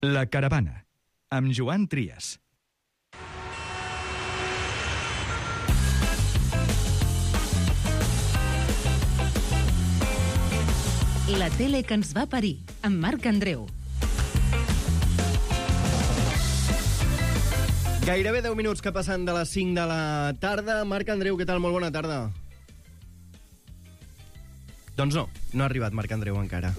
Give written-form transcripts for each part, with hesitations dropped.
La Caravana, amb Joan Trias. La tele que ens va parir, amb Marc Andreu. Gairebé 10 minuts que passen de les 5 de la tarda. Marc Andreu, què tal? Molt bona tarda. Doncs no ha arribat Marc Andreu encara.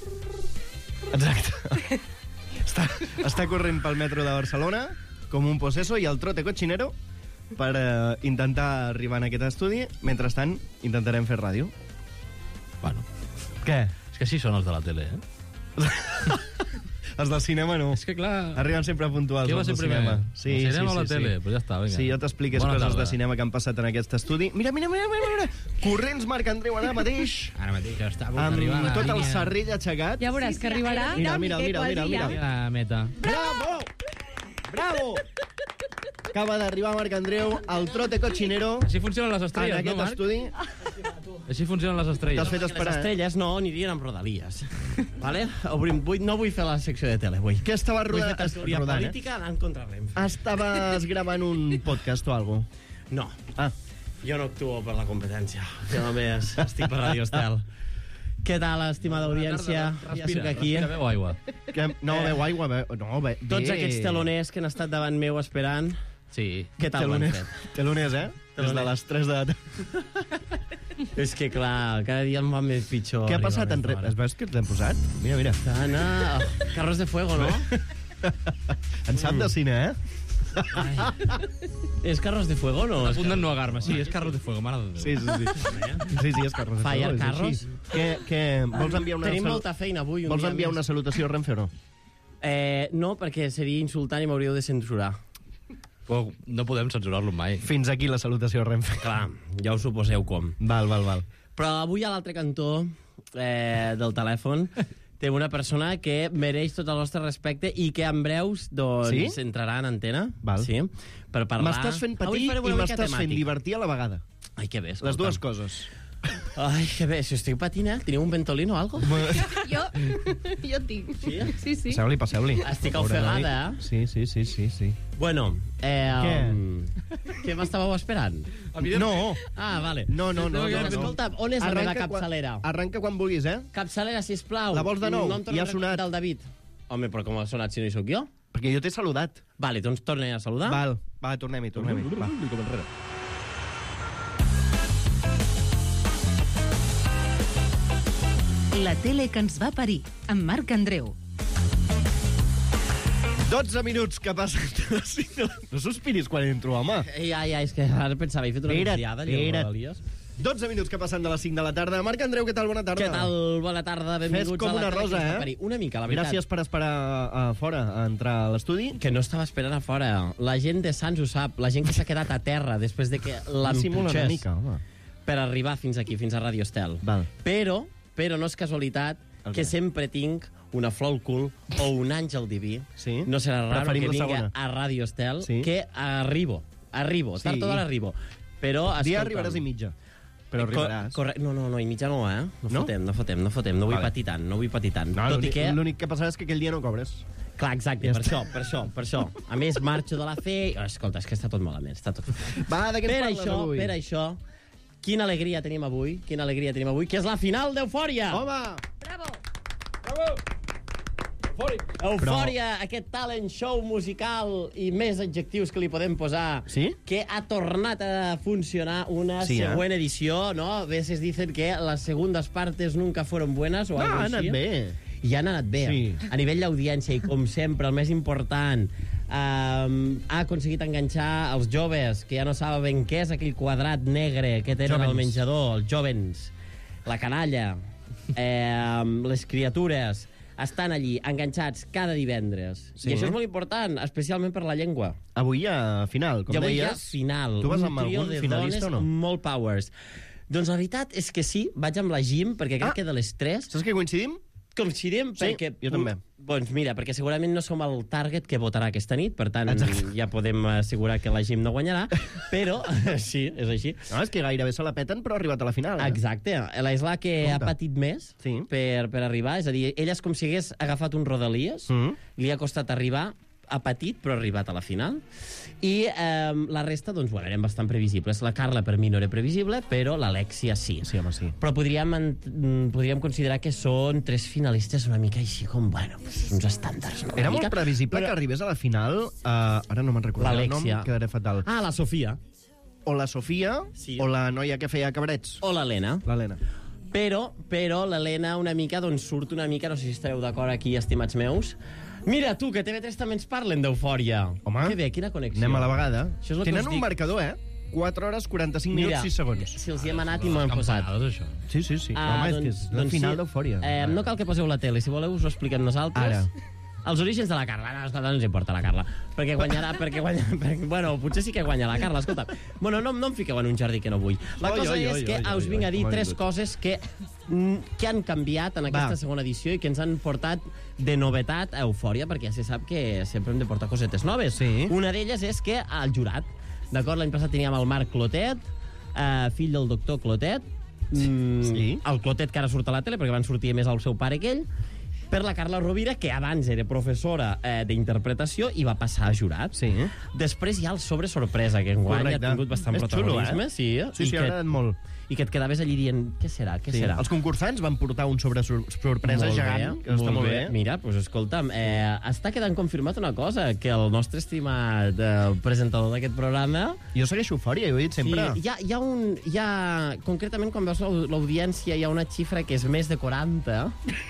Exacte. Està corrent pel metro de Barcelona com un possesso i el trote cochinero per intentar arribar en aquest estudi. Mentrestant, intentarem fer ràdio. Bueno, Què? és que així són els de la tele, Els del cinema no. És que clar... Arriben sempre puntuals. Què va els ser del primer? cinema. El cinema o la tele? Pues ja està, vinga. Sí, jo t'expliques Bona coses tarda. de cinema que han passat en aquest estudi. Mira. Corrents Marc Andreu ara mateix. Ara mateix està a punt Amb d'arribar a la tot el línia. cerrell aixecat. Ja veuràs que arribarà. Mira. La meta. Bravo! Acaba d'arribar Marc Andreu al trote cochinero Així funcionen les en estrelles, no, aquest Marc? estudi. Així funcionen les T'has estrelles. fet Les esperar. estrelles no anirien amb rodalies. Vale? No vull fer la secció de tele avui. Què estava Vull fer rodant? tertúlia política anant contra Renfe. Estaves gravant un podcast o alguna cosa? No, Ah, jo no actuo per la competència. Jo només estic per Radio Estel. Què tal, estimada audiència? Ja soc aquí. Respira, beu aigua. que no beu aigua, bé. Tots aquests teloners que han estat davant meu esperant, Sí. què tal ho han fet? Teloners, eh? Des de les 3 de la tarda. És que, clar, cada dia em va més pitjor. Què ha arribar passat? més d'hora. Es veus que t'han posat? Mira. Anna, Carros de Fuego, no? En sap de cine, eh? Ai. És Carros de Fuego, no? A punt d'ennuegar-me, sí, és Carros de Fuego, mare de Déu. Sí, és Carros. de Fire Fuego, és Carros? així. Què? Vols enviar una Tenim molta feina avui. Vols enviar una salutació a Renfe o no? No, perquè seria insultant i m'hauríeu de censurar. Però no podem censurar-lo mai. Fins aquí la salutació a Renfe. Clar, ja us suposeu com. Val. Però avui a l'altre cantó del telèfon té una persona que mereix tot el nostre respecte i que en breus doncs, entrarà en antena. Val. Sí, per parlar... M'estàs fent Avui patir farem i una mica m'estàs fent temàtic. divertir a la vegada. Ai, que bé, Les escolta'm. dues coses. Ai, que bé, si estic patint, teniu un ventolino o alguna cosa? Jo tinc. Sí? Sí. Passeu-li. Estic ofegada, Sí. Bueno, Què? què m'estàveu esperant? No. Ah, vale. No. Escolta'm, on és la meva capçalera? Arranca quan vulguis, eh? Capçalera, sisplau. La vols de nou? No em tornis Ja ha a sonat. del David. Home, però com ha sonat si no hi sóc jo? Perquè jo t'he saludat. Vale, doncs torna a saludar. Va, tornem-hi. Va. La tele que ens va parir, amb Marc Andreu. 12 minuts que passen de les 5 de la... No sospiris quan entro, home. Ja, és que ara pensava, he fet una Espera't, migdiada. espera't. 12 minuts que passen de les 5 de la tarda. Marc Andreu, què tal? Bona tarda. Què tal? Bona tarda, benvinguts Fes com a la una tele que rosa, ens va eh? parir. Una mica, la veritat. Gràcies per esperar a fora a entrar a l'estudi. Que no estava esperant a fora. La gent de Sants ho sap. La gent que s'ha quedat a terra després de que Simula una l'emputxés mica, home. per arribar fins aquí, fins a Radio Estel. Val. Però no és casualitat que sempre tinc una flor al cul o un àngel diví. Sí. No serà raro Preferim que la vingui segona. a Radio Estel, Sí. que arribo, Sí. tard o d'hora arribo. Però, escolta'm... Dia arribaràs i mitja. Però arribaràs. No, i mitja no, eh? No? No fotem. No vull Vale. patir tant, No, Tot i que... l'únic que passarà és que aquell dia no cobres. Clar, exacte, Ja per això. A més, marxo de la fe... Escolta, és que està tot malament, està tot... Va, de què ens parles avui? Per això, quina alegria tenim avui, que és la final d'Eufòria! Home! Eufòria, aquest talent show musical i més adjectius que li podem posar, Sí? que ha tornat a funcionar una següent edició, ¿no? A veces dicen que las segundas partes nunca fueron buenas o algo ha així. anat bé. I han anat bé. Sí. A nivell d'audiència, i com sempre, el més important, ha aconseguit enganxar els joves, que ja no saben què és aquell quadrat negre que tenen al menjador, els jovens, la canalla, les criatures, estan allí, enganxats cada divendres. Sí. I això és molt important, especialment per la llengua. Avui hi ha final, com I avui hi ha deies. final. Tu vas un amb trio algun de finalista dones o no? molt powers. Doncs la veritat és que sí, vaig amb la Jim, perquè crec que de les 3... Saps que coincidim? Coincidim Sí, perquè... jo també. Doncs mira, perquè segurament no som el target que votarà aquesta nit, per tant, ja podem assegurar que la Jim no guanyarà, però sí, és així. No, és que gairebé se la peten, però ha arribat a la final. Exacte. La és la que ha patit més Sí. per arribar. És a dir, ella és com si hagués agafat un Rodalies, li ha costat arribar, ha patit, però ha arribat a la final. I la resta, doncs, bueno, eren bastant previsibles. La Carla, per mi, no era previsible, però l'Alexia sí. Sí, home, sí. Però podríem considerar que són 3 finalistes una mica així com, bueno, uns estàndards. No? Era Una molt mica, previsible que arribés a la final... ara no me'n recordo el nom, l'Alexia. que era fatal. Ah, la Sofia. O la Sofia, Sí. o la noia que feia cabrets. O l'Helena. L'Helena. Però l'Helena una mica, doncs, surt una mica, no sé si estareu d'acord aquí, estimats meus. Mira, tu, que TV3 també ens parlen d'Eufòria. Home. Que bé, quina connexió. Anem a la vegada. Això és el que Tenen us un dic. marcador, 4 hores, 45 Mira, minuts, 6 segons. si els hi hem anat i m'ho hem posat. Campanades, això. Sí, sí, sí. Home, és que és la final d'Eufòria. No cal que poseu la tele, si voleu us ho expliquem nosaltres. Ara. Els orígens de la Carla. No, escolta, no ens importa la Carla. Perquè guanyarà... bueno, potser sí que guanya la Carla, escolta. Bueno, no em fiqueu en un jardí que no vull. La cosa és que us vinc a dir 3 coses que han canviat en aquesta segona edició i que ens han portat de novetat a Eufòria, perquè ja se sap que sempre hem de portar cosetes noves. Sí. Una d'elles és que el jurat, d'acord, l'any passat teníem el Marc Clotet, fill del doctor Clotet, Sí. el Clotet que ara surt a la tele, perquè van sortir més el seu pare que ell, per la Carla Rovira, que abans era professora d'interpretació i va passar a jurat. Sí. Després hi ha el sobre sorpresa, que enguany Correcte. ha tingut bastant És protagonisme. xulo, Sí, i ha agradat molt. I que et quedaves allí dient, què serà, què serà? Els concursants van portar un sobre sorpresa gegant, que està molt bé. Mira, doncs escolta'm, està quedant confirmat una cosa, que el nostre estimat presentador d'aquest programa... Jo segueixo Eufòria, ho he dit sempre. Sí, hi ha concretament, quan veus l'audiència, hi ha una xifra que és més de 40.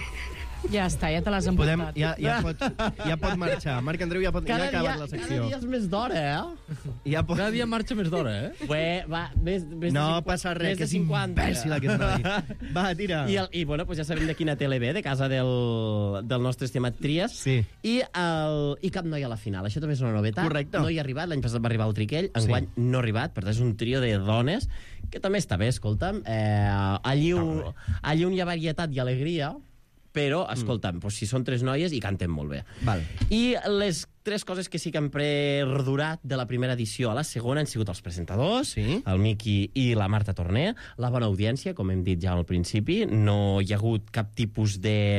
Ja està, ja te l'has Podem, emportat. ja pot marxar. Marc Andreu ja ha acabat la secció. Cada dia és més d'hora, Ja pot... Cada dia marxa més d'hora, eh? Va, més No de passa res, més que de és 50. imbècil aquest noi. Va, tira. I bueno, pues ja sabem de quina tele ve, de casa del nostre estimat Trias. Sí. I cap noi a la final. Això també és una novetat. Correcte. No hi ha arribat, l'any passat va arribar el Triquell, enguany no ha arribat, per tant és un trio de dones, que també està bé, escolta'm. Allí on hi ha varietat i alegria, però, escolta'm, doncs si són 3 noies i canten molt bé. Val. I les 3 coses que sí que han perdurat de la primera edició a la segona han sigut els presentadors, Sí. el Miqui i la Marta Torner, la bona audiència, com hem dit ja al principi, no hi ha hagut cap tipus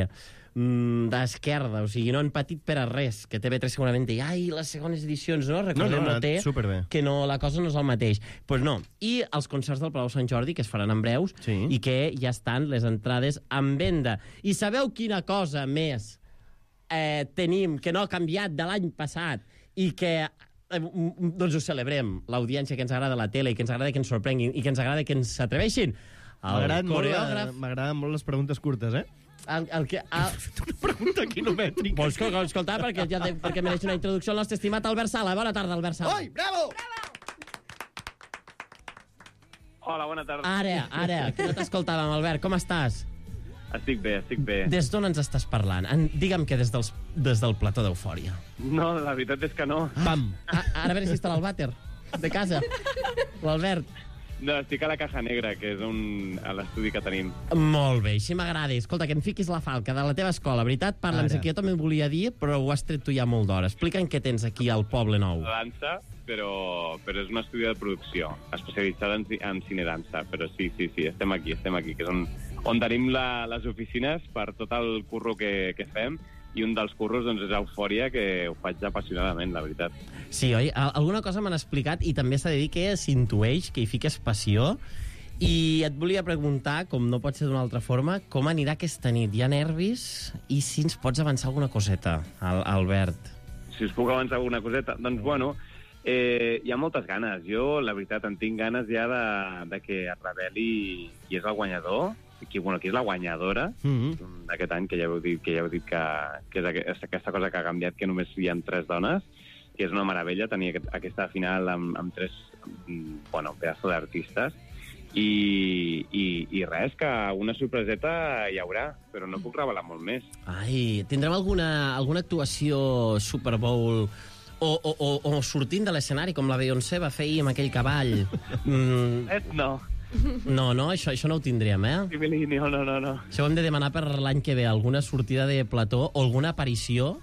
d'esquerda, o sigui, no han patit per a res, que TV3 segurament deia, ai, les segones edicions, no? Recordem, no, té superbé. que no, la cosa no és el mateix. Doncs pues no. I els concerts del Palau Sant Jordi, que es faran en breus, Sí. i que ja estan les entrades en venda. I sabeu quina cosa més tenim que no ha canviat de l'any passat i que doncs ho celebrem, l'audiència que ens agrada la tele i que ens agrada que ens sorprenguin i que ens agrada que ens atreveixin. M'agraden molt les preguntes curtes, eh? El que... Una pregunta quilomètrica. Vols escoltar? Perquè mereix una introducció al nostre estimat Albert Sala. Bona tarda, Albert Sala. Oi, bravo! Hola, bona tarda. Ara, que no t'escoltàvem, Albert. Com estàs? Estic bé. Des d'on ens estàs parlant? Digue'm que des del plató d'Eufòria. No, la veritat és que no. Pam. Ara a veure si està al vàter de casa. L'Albert. No, estic a la Caja Negra, que és a l'estudi que tenim. Molt bé, així m'agrada. Escolta, que em fiquis la falca de la teva escola. Veritat, parla'ns Ara. aquí. Jo també ho volia dir, però ho has tret tu ja molt d'hora. Explica'm què tens aquí al Poble Nou. Dansa, però és un estudi de producció, especialitzada en cinedansa. Però sí, estem aquí, que és on tenim les oficines per tot el curro que fem, i un dels curros doncs, és Eufòria, que ho faig apassionadament, la veritat. Sí, oi? Alguna cosa m'han explicat i també s'ha de dir que s'intueix que hi fiques passió. I et volia preguntar, com no pot ser d'una altra forma, com anirà aquesta nit? Hi ha nervis? I si ens pots avançar alguna coseta, Albert? Si us puc avançar alguna coseta? Doncs, bueno, hi ha moltes ganes. Jo, la veritat, en tinc ganes ja de que es reveli qui és el guanyador, qui és la guanyadora d'aquest any, que ja heu dit que és aquesta cosa que ha canviat, que només hi ha 3 dones, que és una meravella tenir aquesta final amb 3 pedaços d'artistes. I res, que una sorpreseta hi haurà, però no puc revelar molt més. Ai, tindrem alguna actuació Super Bowl o sortint de l'escenari, com la Beyoncé va fer ahir amb aquell cavall? No. No, això no ho tindríem, eh? Similini, no. Això ho hem de demanar per l'any que ve, alguna sortida de plató o alguna aparició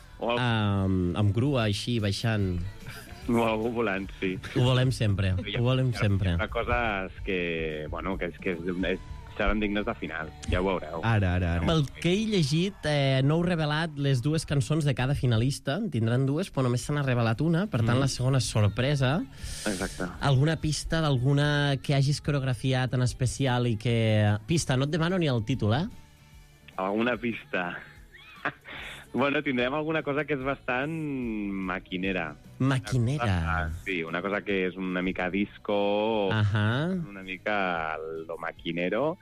amb grua, així, baixant. O algú volant, sí. Ho volem sempre, ho volem sempre. Hi ha coses que, bueno, que seran dignes de final, ja ho veureu. Ara. Pel que he llegit, no heu revelat les dues cançons de cada finalista, en tindran dues, però només se n'ha revelat una, per tant la segona és sorpresa. Exacte. Alguna pista d'alguna que hagis coreografiat en especial i que... Pista, no et demano ni el títol, eh? Alguna pista. Bueno, tindrem alguna cosa que és bastant maquinera. Maquinera. Sí, una cosa que és una mica disco, una mica lo maquinero,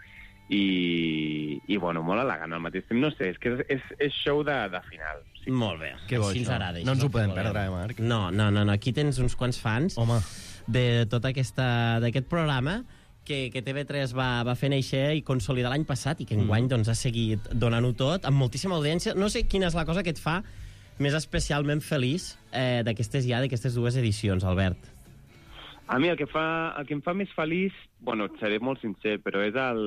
i bueno, molt elegant al mateix temps. No sé, és que és show de final. Sí. Molt bé, que bo, així ens agrada. No ens ho podem perdre, Marc. No, aquí tens uns quants fans de tot aquest programa que TV3 va fer néixer i consolidar l'any passat i que enguany doncs, ha seguit donant-ho tot amb moltíssima audiència. No sé quina és la cosa que et fa més especialment feliç d'aquestes dues edicions, Albert. A mi el que em fa més feliç, bueno, et seré molt sincer, però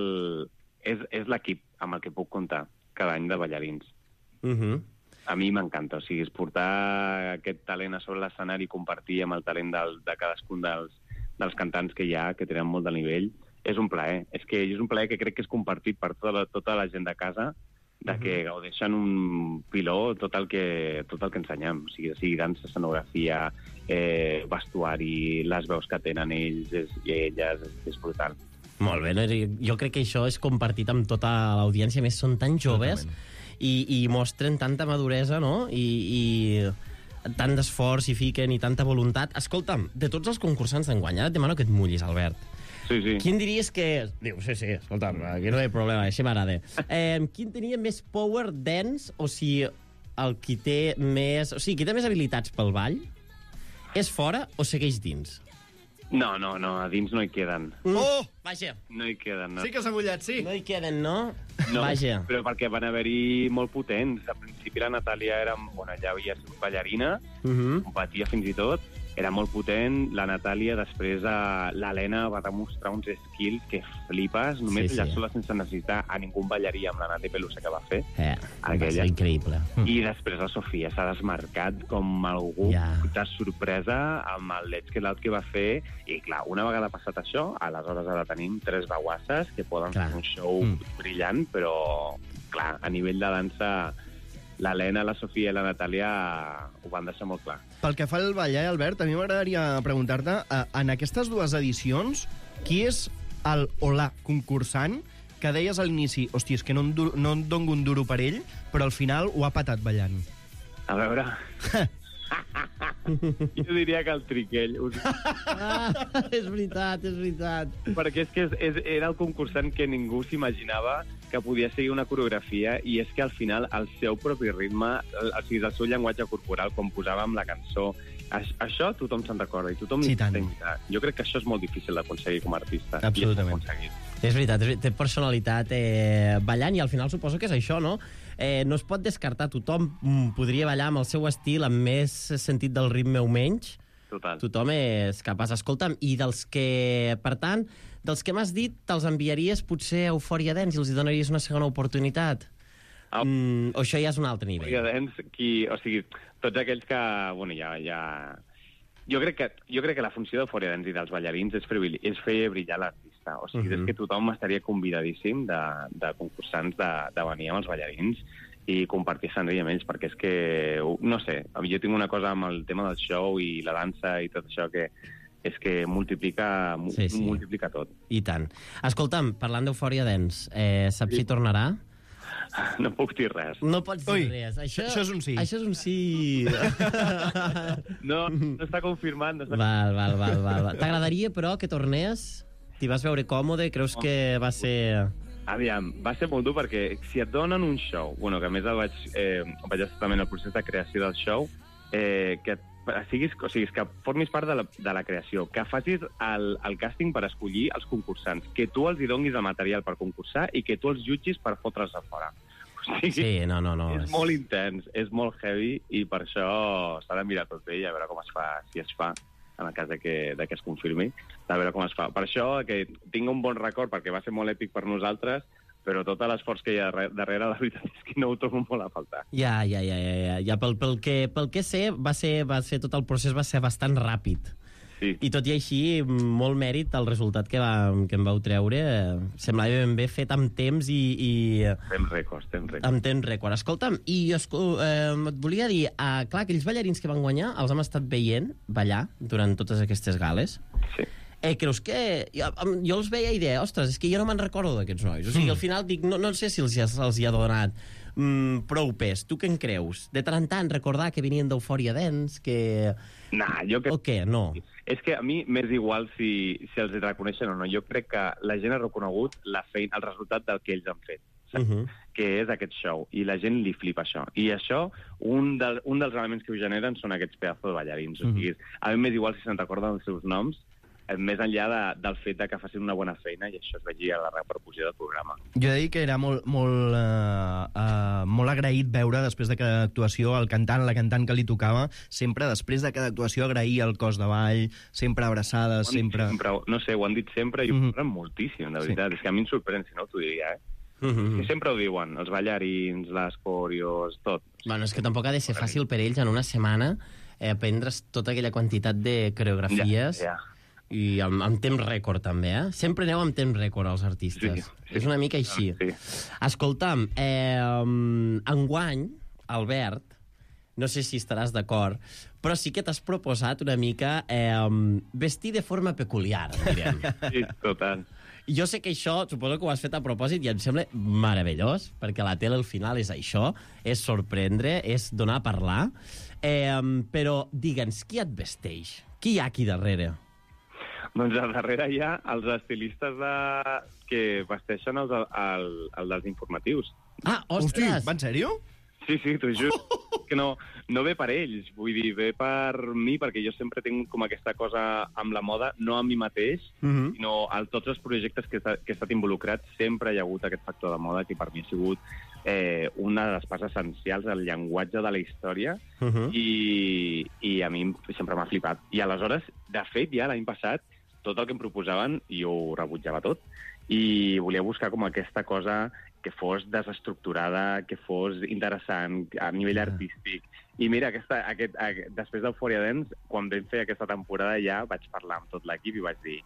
és l'equip amb el que puc comptar cada any de ballarins. A mi m'encanta, o sigui, és portar aquest talent a sobre l'escenari i compartir amb el talent de cadascun dels cantants que hi ha, que tenen molt de nivell, és un plaer. És un plaer que crec que és compartit per tota la gent de casa, de que gaudeixen un piló tot el que ensenyem. O sigui dansa, escenografia, vestuari, les veus que tenen ells i elles, és brutal. Molt bé, jo crec que això és compartit amb tota l'audiència, a més són tan joves i mostren tanta maduresa, no? I tant d'esforç i fiquen i tanta voluntat. Escolta'm, de tots els concursants d'enguany, ara et demano que et mullis, Albert. Sí. Quin diries que... Diu, sí, escolta'm, aquí no hi ha problema, així m'agrada. Quin tenia més power dance, o sigui, el qui té més... O sigui, qui té més habilitats pel ball, és fora o segueix dins? No, a dins no hi queden. Vaja. No hi queden, no. Sí que s'ha mullat, sí. No hi queden, no? No, vaja. Però perquè van haver-hi molt potents. Al principi la Natàlia era... Bueno, ja havia sigut ballarina, competia fins i tot, era molt potent. La Natàlia, després l'Helena va demostrar uns skills que flipes, només ella sola sense necessitar a ningú ballarí amb la Nati Pelusa que va fer. Va ser increïble. I després la Sofia s'ha desmarcat com algú de sorpresa amb el Let's Get Loud que va fer. I clar, una vegada passat això, aleshores ara tenim 3 veuasses que poden fer un show brillant, però clar, a nivell de dansa l'Helena, la Sofia i la Natàlia ho van deixar molt clar. Pel que fa al ballar, Albert, a mi m'agradaria preguntar-te, en aquestes dues edicions, qui és el o la concursant que deies a l'inici, hòstia, és que no em dono un duro per ell, però al final ho ha patat ballant? A veure... Jo diria que el Triquell. És veritat. Perquè és que era el concursant que ningú s'imaginava que podia seguir una coreografia, i és que al final el seu propi ritme, o sigui, el seu llenguatge corporal, com posàvem la cançó, això tothom se'n recorda i tothom l'intenta imitar. Jo crec que això és molt difícil d'aconseguir com a artista. Absolutament. És veritat, té personalitat ballant, i al final suposo que és això, no? No es pot descartar, tothom podria ballar amb el seu estil, amb més sentit del ritme o menys. Total. Tothom és capaç. Escolta'm, i dels que, per tant, dels que m'has dit, te'ls enviaries potser a Euphoria Dance i els donaries una segona oportunitat? O això ja és un altre nivell? Euphoria Dance, o sigui, tots aquells que, bueno, ja... Jo crec que la funció d'Euphoria Dance i dels ballarins és fer brillar l'artista. O sigui, és que tothom estaria convidadíssim de concursants de venir amb els ballarins i compartir escenari amb ells, perquè és que, no sé, jo tinc una cosa amb el tema del show i la dansa i tot això que és que multiplica tot. I tant. Escolta'm, parlant d'Euphoria Dance, saps si tornarà? No puc dir res. No pots dir res. Això és un sí. Això és un sí. No està confirmat. Val. T'agradaria, però, que tornés? T'hi vas veure còmode? Creus que va ser... Aviam, va ser molt dur perquè si et donen un show, bueno, que a més vaig estar també en el procés de creació del show, que que formis part de la creació, que facis el càsting per escollir els concursants, que tu els hi donis el material per concursar i que tu els jutgis per fotre's a fora. O sigui, no. És molt intens, és molt heavy, i per això s'ha de mirar tot bé i a veure com es fa, si es fa. en el cas de que es confirmi, de veure com es fa. Per això, que tinc un bon record, perquè va ser molt èpic per nosaltres, però tot l'esforç que hi ha darrere, la veritat és que no ho trobo molt a faltar. Ja. Pel que sé, va ser tot el procés va ser bastant ràpid. Sí. I tot i així, molt mèrit el resultat que em vau treure. Semblava ben bé fet amb temps i... Temps rècord. Amb temps rècord. Escolta'm, i et volia dir, clar, aquells ballarins que van guanyar els hem estat veient ballar durant totes aquestes gales. Sí. Creus que... Jo els veia i deia, ostres, és que jo no me'n recordo d'aquests nois. O sigui, al final dic, no sé si els hi ha donat prou pes. Tu què en creus? De tant en tant recordar que venien d'Eufòria Dance, que... Jo crec... O què? No. És que a mi m'és igual si els reconeixen o no. Jo crec que la gent ha reconegut la feina, el resultat del que ells han fet, que és aquest show, i la gent li flipa això. I això, un dels elements que ho generen són aquests pedazos de ballarins. O sigui, a mi m'és igual si se'n recorden els seus noms, més enllà del fet que facin una bona feina i això es vegi a la repercussió del programa. Jo he de dir que era molt agraït veure, després de cada actuació, la cantant que li tocava, sempre després de cada actuació agrair el cos de ball, sempre abraçades, sempre... No sé, ho han dit sempre i ho parlen moltíssim, de veritat. És que a mi em sorprèn, si no t'ho diria, Que sempre ho diuen, els ballarins, les coreos, tot. Bueno, és que tampoc ha de ser fàcil per ells en una setmana aprendre's tota aquella quantitat de coreografies... I amb temps rècord, també, Sempre aneu amb temps rècord, els artistes. Sí. És una mica així. Sí. Escolta'm, enguany, Albert, no sé si estaràs d'acord, però sí que t'has proposat una mica vestir de forma peculiar, direm. Sí, total. Jo sé que això, suposo que ho has fet a propòsit i em sembla meravellós, perquè la tele al final és això, és sorprendre, és donar a parlar. Però digue'ns, qui et vesteix? Qui hi ha aquí darrere? Doncs al darrere hi ha els estilistes que vesteixen el dels informatius. Ostres! Hosti, va en sèrio? Sí, t'ho juro. Que no ve per ells, vull dir, ve per mi, perquè jo sempre tinc com aquesta cosa amb la moda, no amb mi mateix, sinó a tots els projectes que he estat involucrat, sempre hi ha hagut aquest factor de moda que per mi ha sigut una de les parts essencials del llenguatge de la història i a mi sempre m'ha flipat. I aleshores, de fet, ja l'any passat, tot el que em proposaven, jo ho rebutjava tot, i volia buscar com aquesta cosa que fos desestructurada, que fos interessant a nivell artístic. I mira, després d'Eufòria Dance, quan vam fer aquesta temporada ja vaig parlar amb tot l'equip i vaig dir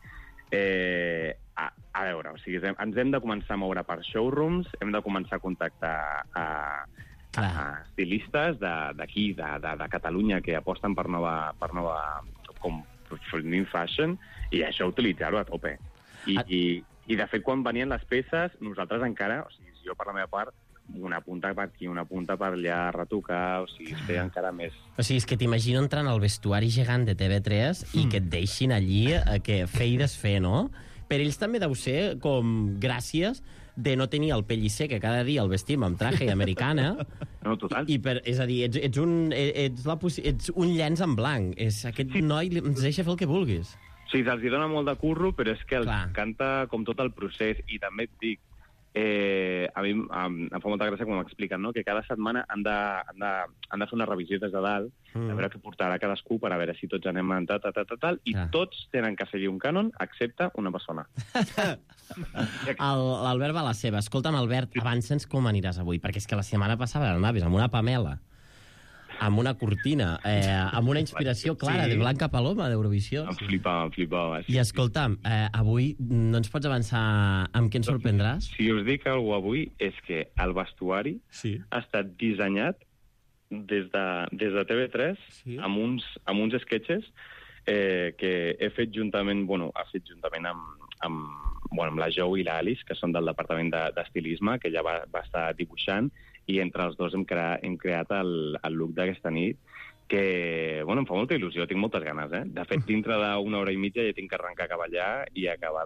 a veure, o sigui, ens hem de començar a moure per showrooms, hem de començar a contactar a estilistes d'aquí, de Catalunya, que aposten per nova com new fashion, i això utilitzar-ho a tope. I de fet, quan venien les peces, nosaltres encara, o sigui, jo per la meva part, una punta per aquí, una punta per allà, retocar, o sigui, fer encara més... O sigui, és que t'imagino entrant al vestuari gegant de TV3 i que et deixin allí que fer i desfer, no? Per ells també deu ser com gràcies de no tenir el pellisser que cada dia el vestim amb traje americana. No, total. És a dir, ets un llenç en blanc. Aquest noi ens deixa fer el que vulguis. Sí, se'ls dona molt de curro, però és que els encanta com tot el procés. I també et dic, a mi em fa molta gràcia quan m'expliquen, no?, que cada setmana han de fer una revisió des de dalt, a veure què portarà cadascú per a veure si tots anem en tal, i tots tenen que seguir un cànon, excepte una persona. L'Albert va a la seva. Escolta'm, Albert, avança'ns com aniràs avui, perquè és que la setmana passada anaves amb una Pamela, amb una cortina, amb una inspiració clara de Blanca Paloma, d'Eurovisió. Em flipava. I escolta'm, avui no ens pots avançar amb què ens sorprendràs? Si us dic alguna cosa avui és que el vestuari ha estat dissenyat des de TV3 amb uns sketches que he fet juntament, amb la Jo i l'Alice, que són del departament d'estilisme, que ella va estar dibuixant, i entre els dos hem creat el look d'aquesta nit, que em fa molta il·lusió, tinc moltes ganes. De fet, dintre d'una hora i mitja ja tinc que arrencar a cavallar i acabar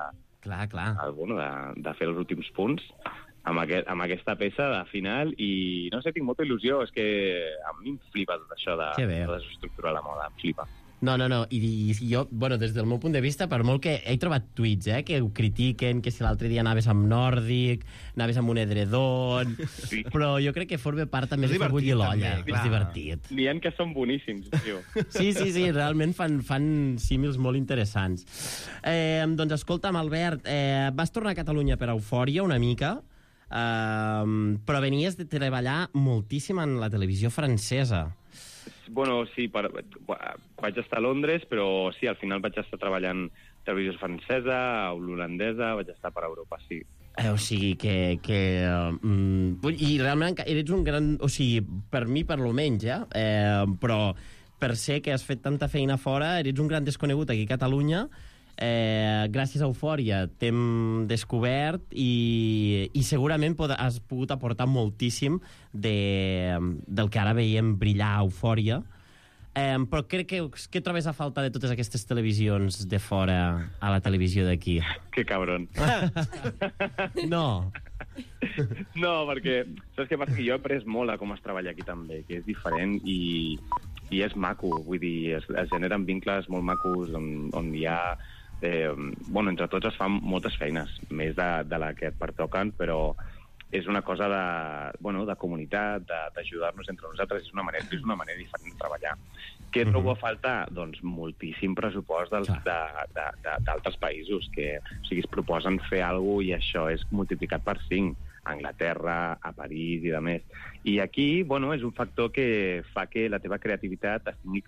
de fer els últims punts amb aquesta peça de final, i no sé, tinc molta il·lusió, és que a mi em flipa tot això de desestructurar la moda, em flipa. No. I jo, bueno, des del meu punt de vista, per molt que he trobat tuits, que ho critiquen, que si l'altre dia anaves amb nòrdic, anaves amb un edredon... Sí. Però jo crec que forma part també de fer bullir l'olla. És divertit. N'hi ha que són boníssims, tio. Sí, realment fan símils molt interessants. Doncs escolta'm, Albert, vas tornar a Catalunya per Eufòria una mica, però venies de treballar moltíssim en la televisió francesa. Bueno, sí, vaig estar a Londres, però sí, al final vaig estar treballant televisió francesa, l'holandesa, vaig estar per Europa, sí. O sigui, i realment eres un gran... O sigui, per mi, per lo menys, però per ser que has fet tanta feina fora, eres un gran desconegut aquí a Catalunya. Gràcies a Eufòria t'hem descobert i segurament has pogut aportar moltíssim del que ara veiem brillar a Eufòria. Però crec que trobes a falta de totes aquestes televisions de fora a la televisió d'aquí? Que cabron. No. No, perquè saps què passa? Que jo he après molt a com es treballa aquí també, que és diferent i és maco. Vull dir, es generen vincles molt macos on hi ha... entre tots es fan moltes feines, més de la que et pertoquen, però és una cosa de comunitat, d'ajudar-nos entre nosaltres, és una manera diferent de treballar. Què trobo a faltar? Doncs moltíssim pressupost d'altres països, que es proposen fer alguna cosa i això és multiplicat per 5, a Anglaterra, a París i de més. I aquí, és un factor que fa que la teva creativitat es tingui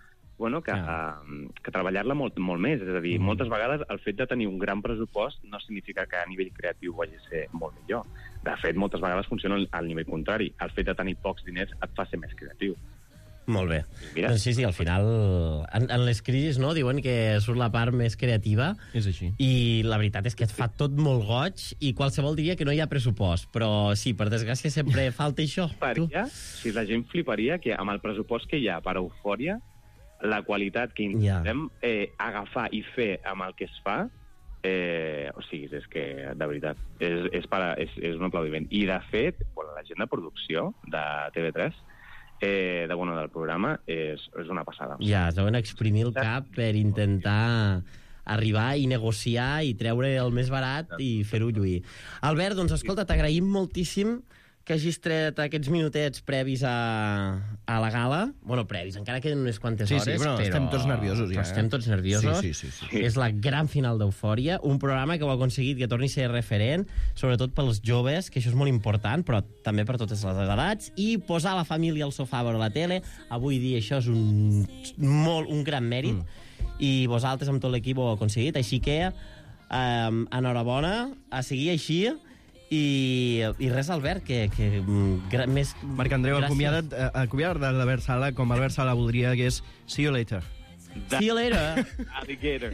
que treballar-la molt més. És a dir, moltes vegades el fet de tenir un gran pressupost no significa que a nivell creatiu vagi a ser molt millor. De fet, moltes vegades funciona al nivell contrari. El fet de tenir pocs diners et fa ser més creatiu. Molt bé. Doncs sí, al final, en les crisis, no, diuen que surt la part més creativa. És així. I la veritat és que et fa tot molt goig i qualsevol diria que no hi ha pressupost. Però sí, per desgràcia sempre falta això. Si la gent fliparia que amb el pressupost que hi ha per Eufòria, la qualitat que intentem agafar i fer amb el que es fa, és que, de veritat, és un aplaudiment. I, de fet, la gent de producció de TV3, del programa, és una passada. Ja, es deuen exprimir el cap per intentar arribar i negociar i treure el més barat i fer-ho lluir. Albert, doncs, escolta, t'agraïm moltíssim que hagis tret aquests minutets previs a la gala. Bueno, previs, encara queden unes quantes hores. Sí, però estem tots nerviosos, ja. Estem tots nerviosos. Sí. És la gran final d'Eufòria, un programa que ho ha aconseguit que torni a ser referent, sobretot pels joves, que això és molt important, però també per totes les edats, i posar la família al sofà a veure la tele. Avui dia això és un gran mèrit, i vosaltres amb tot l'equip ho heu aconseguit, així que enhorabona, a seguir així. I res, Albert, més... Marc Andreu, acomiada't de l'Albert Sala, com Albert Sala voldria, que és see you later. See you later. Alligator.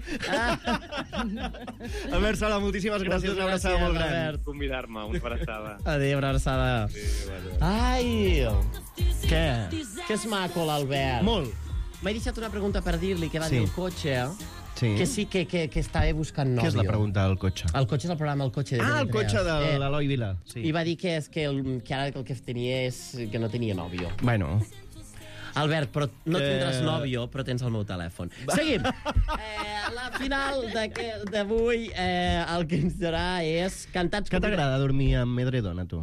Albert Sala, moltíssimes gràcies. Una abraçada molt gran. Albert, convidar-me, una abraçada. Adéu, una abraçada. Ai! Què? Que és maco, l'Albert. Molt. M'he deixat una pregunta per dir-li, que va dir el cotxe... Sí. Que estava buscant nòvio. Què és la pregunta del cotxe? El cotxe és el programa El Cotxe de TV3. El cotxe de l'Eloi Vila. Sí. I va dir que ara el que tenia és que no tenia nòvio. Bueno. Albert, però no tindràs nòvio, però tens el meu telèfon. Seguim. La final d'avui el que ens dirà és cantats... Què t'agrada dormir amb edredon, a tu?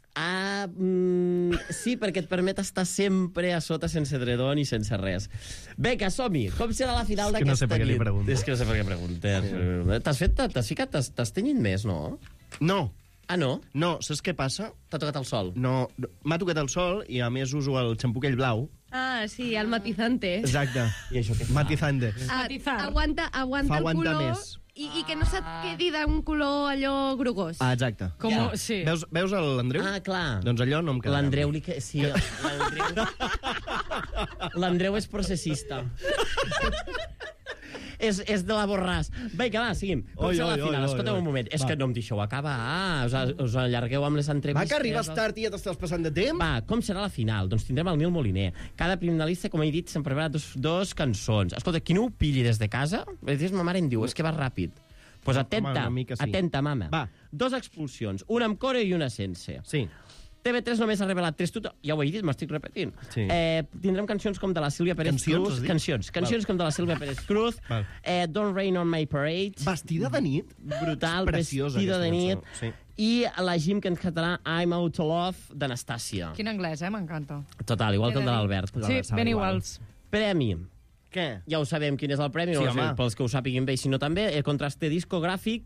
Sí, perquè et permet estar sempre a sota sense edredon i sense res. Vinga, som-hi. Com serà la final d'aquesta nit? És que no sé per què li pregunto. És que no sé per què preguntes. T'has tenyit més, no? No. Ah, no? No, saps què passa? T'ha tocat el sol. No, m'ha tocat el sol i a més uso el xampú aquell blau. Ah, sí, el matizante. Exacte. I això què fa? Matizante. Aguanta el color... Més. I que no se't quedi d'un color allò grogós. Ah, exacte. Sí. Veus l'Andreu? Ah, clar. Doncs allò no em quedarà. L'Andreu sí, l'Andreu és processista. És de la Borràs. Vinga, va, seguim. Com serà la final? Escolta'm un moment. És que no em deixeu acabar. Us allargueu amb les entrevistes. Va, que arribes tard i ja t'estàs passant de temps? Va, com serà la final? Doncs tindrem el Nil Moliner. Cada finalista, com he dit, se'n prepararà dos cançons. Escolta, qui no ho pilli des de casa, ma mare em diu, és que vas ràpid. Doncs atenta, mama. Va. 2 expulsions, una amb core i una sense. Sí. TV3 només ha revelat 3 tutorials. Ja ho he dit, m'estic repetint. Sí. Tindrem cançons com de la Sílvia Pérez Cancions, Cruz. has dit? Cancions com de la Sílvia Pérez Cruz. Don't Rain on My Parade. Vestida de nit? Brutal, Preciosa, vestida de aquesta nit. cançó, sí. I la Jim que ens cantarà I'm Out of Love d'Anastàcia. Quin anglès, m'encanta. Total, igual que el de l'Albert. Sí, ben iguals. Premi. Què? Ja ho sabem quin és el premi, Sí, no sé, home. pels que ho sàpiguin bé, i si no també, contracte discogràfic.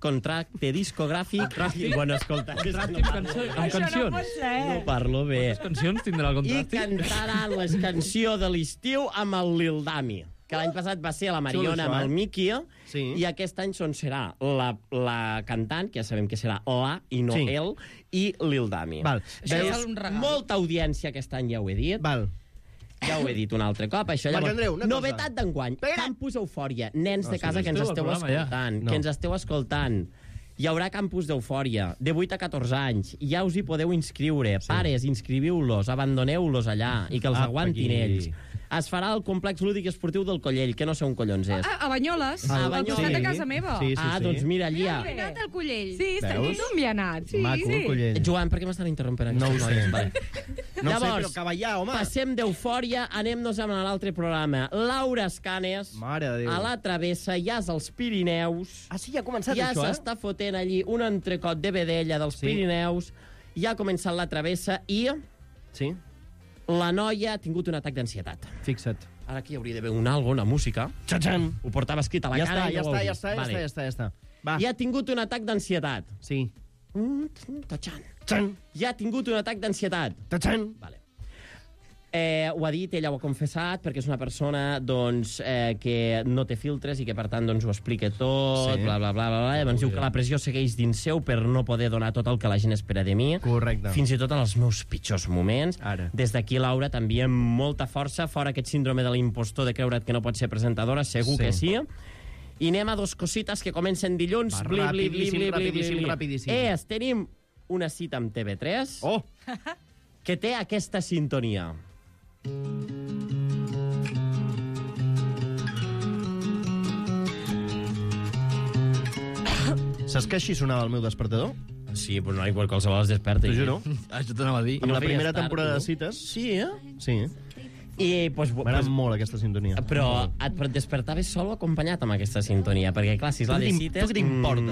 Bueno, escolta, és que no Amb cancions. no parlo bé. Les cancions tindrà el I contracte? cantaran les canció de l'estiu amb el Lil Dami, que l'any passat va ser la Mariona Xulo, amb el Miki, Sí. i aquest any serà la cantant, que ja sabem que serà la i no Sí. el, i Lil Dami. Val. Això Veus? és un regal. Molta audiència aquest any, ja ho he dit. Val. Ja ho he dit un altre cop, això. Marc Andreu, una cosa. Novetat d'enguany. Campus Eufòria. Nens de casa sí, que ens esteu al esteu programa, ja. escoltant, No. que ens esteu escoltant. Hi haurà Campus d'Eufòria, de 8 a 14 anys. Ja us hi podeu inscriure. Pares, inscriviu-los, abandoneu-los allà i que els aguantin aquí. ells. Es farà al complex lúdic esportiu del Collell, que no sé on collons és. A Banyoles, A al costat Banyoles. de casa meva. Sí, Doncs mira, allà. He anat al Collell. Sí, està Veus? Tothom hi ha anat. Sí, Maco, sí. el Collell. Joan, per què m'estan interrompent? No ho aquestes sé. noies? Vale. No ho sé, Llavors, però cavallar, home. Passem d'Eufòria, anem-nos a l'altre programa. Laura Escanes, Mare de Déu. a la Travessa, ja és als Pirineus. Ah, sí, ja ha començat Ja això, s'està fotent allí un entrecot de vedella dels Sí. Pirineus. Ja ha començat la Travessa i Sí, la noia ha tingut un atac d'ansietat. fixa't. Ara aquí hauria d'haver algo, una música. Txan-txan. Ho portava escrit a la Ja cara està, i ja no ho heu està, ja vist. està, ja Vale. està, ja està, ja està. Va, Ja ha tingut un atac d'ansietat. sí. Tachan. Txan, Ja ha tingut un atac d'ansietat. txan. Vale. Ho ha dit, ella ho ha confessat, perquè és una persona doncs, que no té filtres i que, per tant, doncs, ho explica tot, Sí. bla, bla, bla, bla, bla. Llavors diu que la pressió segueix dins seu per no poder donar tot el que la gent espera de mi. Correcte. Fins i tot en els meus pitjors moments. Ara. Des d'aquí, Laura, t'enviem molta força, fora aquest síndrome de l'impostor de creure't que no pots ser presentadora, segur Sí. que sí. I anem a dos cosites que comencen dilluns. Va, Bli, bli, bli, rapidíssim, bli, bli, rapidíssim, bli, bli. rapidíssim. Tenim una cita amb TV3 Oh, que té aquesta sintonia. saps que així sonava el meu despertador? Sí, però no, igual qualsevol es desperta. T'ho juro. Això t'ho anava a dir. Amb la no primera feies tard, temporada tu. de cites. Sí, eh? Sí, I, pues, m'agrada molt aquesta sintonia. però et despertaves sol o acompanyat amb aquesta sintonia? Perquè, clar, si és la de cites... Tu què t'importa?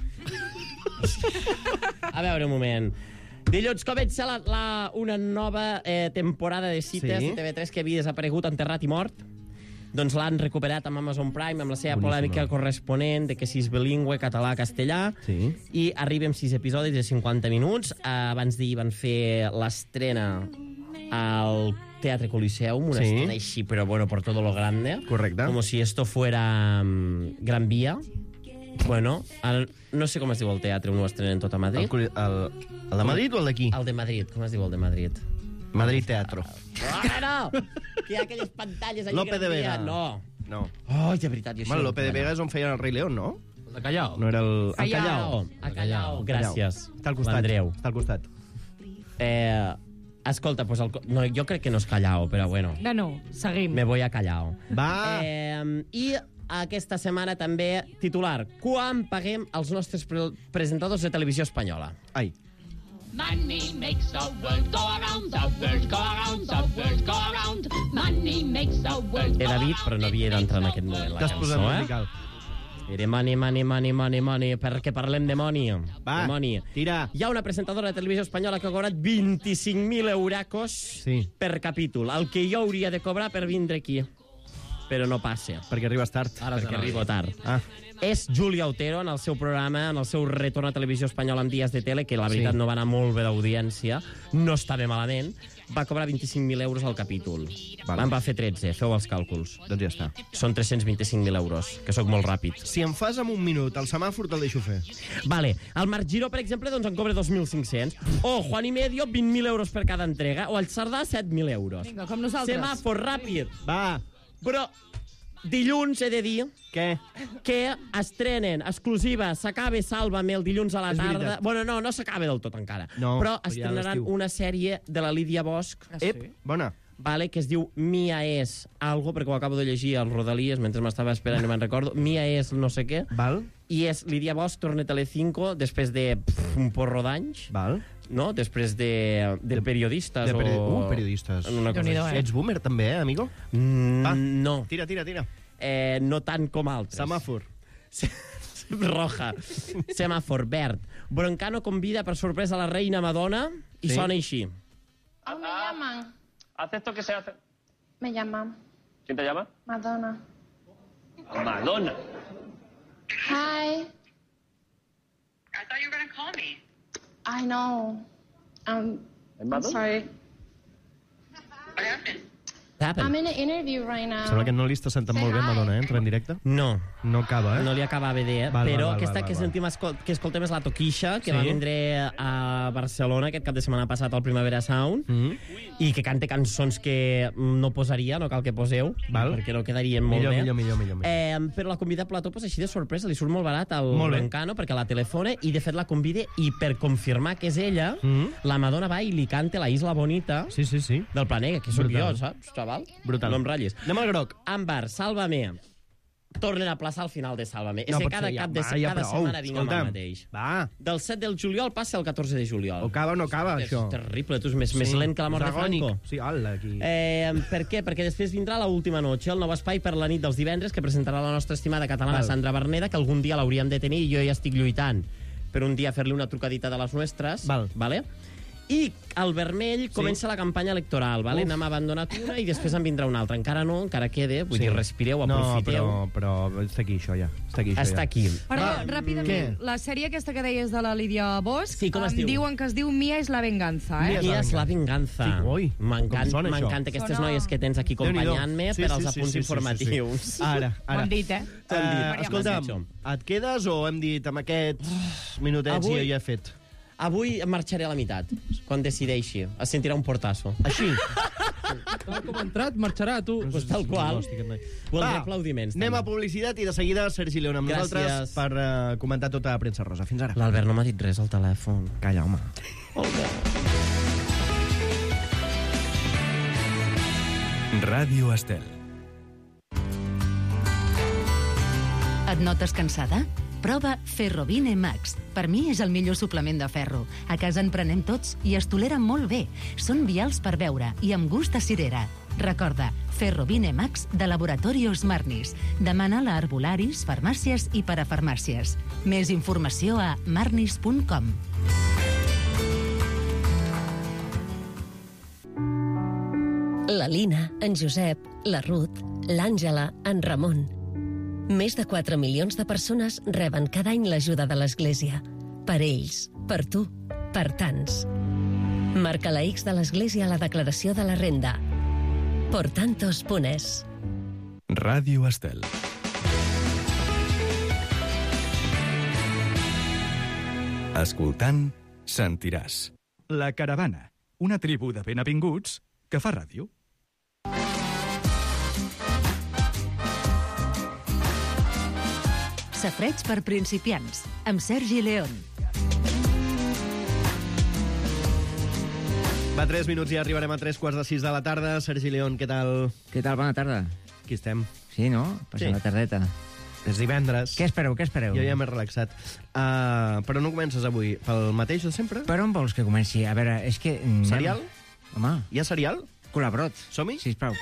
A veure, un moment. Dilluns comença una nova temporada de cites Sí. de TV3 que havia desaparegut, enterrat i mort. Doncs l'han recuperat amb Amazon Prime, amb la seva Boníssima. polèmica corresponent de que si és bilingüe, català-castellà. Sí. I arribem 6 episodis de 50 minuts. Abans d'ahir van fer l'estrena al Teatre Coliseum, una Sí. estrena així, però bueno, por todo lo grande. Correcte. Como si esto fuera Gran Vía. Bueno, no sé com es diu el teatre on ho estrenen tot a Madrid. El de Madrid o el d'aquí? El de Madrid, com es diu el de Madrid? Madrid Teatro. No! Que hi ha aquelles pantalles allà. Lope de Gran Vega. Via. No. No. Oh, de veritat, jo Home, Lope de Vega és on feien el Rei León, no? De Callao. No era el Callao. A Callao. Gràcies. Està al costat. L'Andreu. Està al costat. Escolta, pues no, jo crec que no és Callao, però bueno. Bueno, seguim. Me voy a Callao. Va. I aquesta setmana també titular. Quan paguem els nostres presentadors de televisió espanyola? Ai. Money makes the world go around, the world go around, the world go around. Money makes the world go He David, around. però no havia d'entrar en aquest moment la T'has posat cançó, musical. Era money, money, money, money, money, perquè parlem de money. Va, de money. tira. Hi ha una presentadora de televisió espanyola que ha cobrat 25.000 euracos Sí. per capítol, el que jo hauria de cobrar per vindre aquí. Però no passa, Perquè arribes tard. perquè arribo tard. Ah, És Júlia Otero en el seu programa, en el seu retorn a televisió espanyola amb Dies de Tele, que la veritat Sí. no va anar molt bé d'audiència, no està bé malament, va cobrar 25.000 euros al capítol. Vale. En va fer 13, feu els càlculs. doncs ja està. Són 325.000 euros, que sóc molt ràpid. Si em fas en un minut el semàfor, te'l deixo fer. Vale, el Marc Giró, per exemple, doncs en cobra 2.500. O Juan y Medio, 20.000 euros per cada entrega. O el Cerdà, 7.000 euros. Vinga, com nosaltres. Semàfor ràpid. Va. Però dilluns he de dir Què? que estrenen exclusiva S'acaba Sálvame el dilluns a la És tarda. veritat. Bueno, no s'acaba del tot encara. No, però però ja estrenaran l'estiu. una sèrie de la Lídia Bosch, Ep, bona. vale, que es diu Mia és algo, perquè ho acabo de llegir als Rodalies mentre m'estava esperant i me'n recordo. Mia és no sé què. Val, I és Lídia Bosch, torna a Telecinco, després de un porro d'anys. val. no? Després del periodistes periodistes. Una cosa Déu-n'hi-do, així. Ets boomer, també, amigo? No. Tira. No tant com altres. Semàfor. Roja. Semàfor verd. Broncano convida per sorpresa a la reina Madonna i sona així. Me llaman. ¿Haz esto que se hace? Me llaman. ¿Quién te llama? Madonna. Madonna. Hi. I thought you were going to call me. I know. I'm sorry. What happened? I'm in an interview right now. Sembla que no li està sentant molt bé, Madonna, entrar en directe. No. No acaba, No li acaba bé, però aquesta que sentim, val. que escoltem és la Toquisha, que va vindre a Barcelona aquest cap de setmana passat al Primavera Sound, i que canta cançons que no posaria, no cal que poseu, perquè no quedarien molt bé. Millor. Però la convida a plató, així de sorpresa, li surt molt barat al Broncano, perquè la telefona i de fet la convida, i per confirmar que és ella, la Madonna va i li canta La Isla Bonita del Planega, que sóc jo, saps, xaval? Brutal. No em ratllis. Anem al groc. Àmbar, Sálvame. Tornen a plaçar al final de Sálvame. És que cada setmana vinc amb el mateix. Va. Del 7 del juliol passa el 14 de juliol. O acaba o no acaba, això. És terrible, tu és més lent que la mort de Franco. Sí, hola, aquí. Per què? Perquè després vindrà l'última noche, el nou espai per la nit dels divendres, que presentarà la nostra estimada catalana Sandra Berneda, que algun dia l'hauríem de tenir, i jo ja estic lluitant per un dia fer-li una trucadita de les nostres. Vale? I al Vermell comença la campanya electoral, vale? N'hem abandonat una i després en vindrà una altra. Encara no, encara queda, vull dir, respireu, aprofiteu. No, però està aquí, això ja. Està aquí. Però, ràpidament, la sèrie aquesta que deies de la Lídia Bosch, diuen que es diu Mia és la venganza, Mia és la venganza. M'encanta aquestes noies que tens aquí acompanyant-me per als apunts informatius. Ara. Bon dit, Escolta'm, et quedes o hem dit amb aquests minutets i ja he fet? Avui marxaré a la meitat, quan decideixi. Es sentirà un portasso. Així? Tal com ha entrat, marxarà, tu. Pues tal qual. Voldré aplaudiments. Anem a publicitat i de seguida Sergi León amb nosaltres per comentar tota la premsa rosa. Fins ara. L'Albert no m'ha dit res al telèfon. Calla, home. Ràdio Estel. Et notes cansada? Prova Ferrovine Max. Per mi és el millor suplement de ferro. A casa en prenem tots i es tolera molt bé. Són vials per beure i amb gust de cirera. Recorda, Ferrovine Max de Laboratorios Marnis. Demana-la a herbolaris, farmàcies i parafarmàcies. Més informació a marnis.com. La Lina, en Josep, la Ruth, l'Àngela, en Ramon. Més de 4 milions de persones reben cada any l'ajuda de l'Església. Per ells, per tu, per tants. Marca la X de l'Església a la declaració de la renda. Por tantos punts. Ràdio Estel. Escoltant, sentiràs. La Caravana, una tribu de benavinguts que fa ràdio. Safareig per principiants, amb Sergi León. Va 3 minuts i arribarem a 3:45 de la tarda. Sergi León, què tal? Què tal? Bona tarda. Aquí estem. Sí, no? Passant la tardeta. És divendres. Què espereu? Jo ja m'he relaxat. Però no comences avui pel mateix de sempre? Per on vols que comenci? A veure, és que... Serial? Home. Hi ha serial? Colabrot. Som-hi? Sisplau.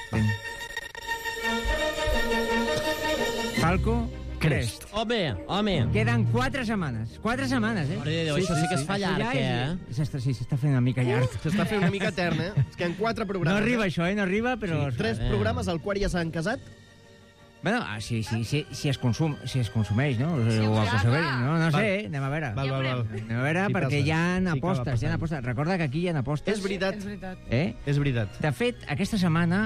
Falco... Crest. Home. Queden 4 setmanes. 4 setmanes, Mare de Déu, això sí que es fa llarg, Sí, s'està fent una mica llarg. S'està fent una mica etern, Es queden 4 programes. No arriba això, no arriba, però... 3 programes al qual ja s'han casat? Bueno, si es consumeix, no? O el que s'obri, no sé, anem a veure. Val. Anem a veure, perquè hi ha apostes, Recorda que aquí hi ha apostes. És veritat. És veritat. De fet, aquesta setmana,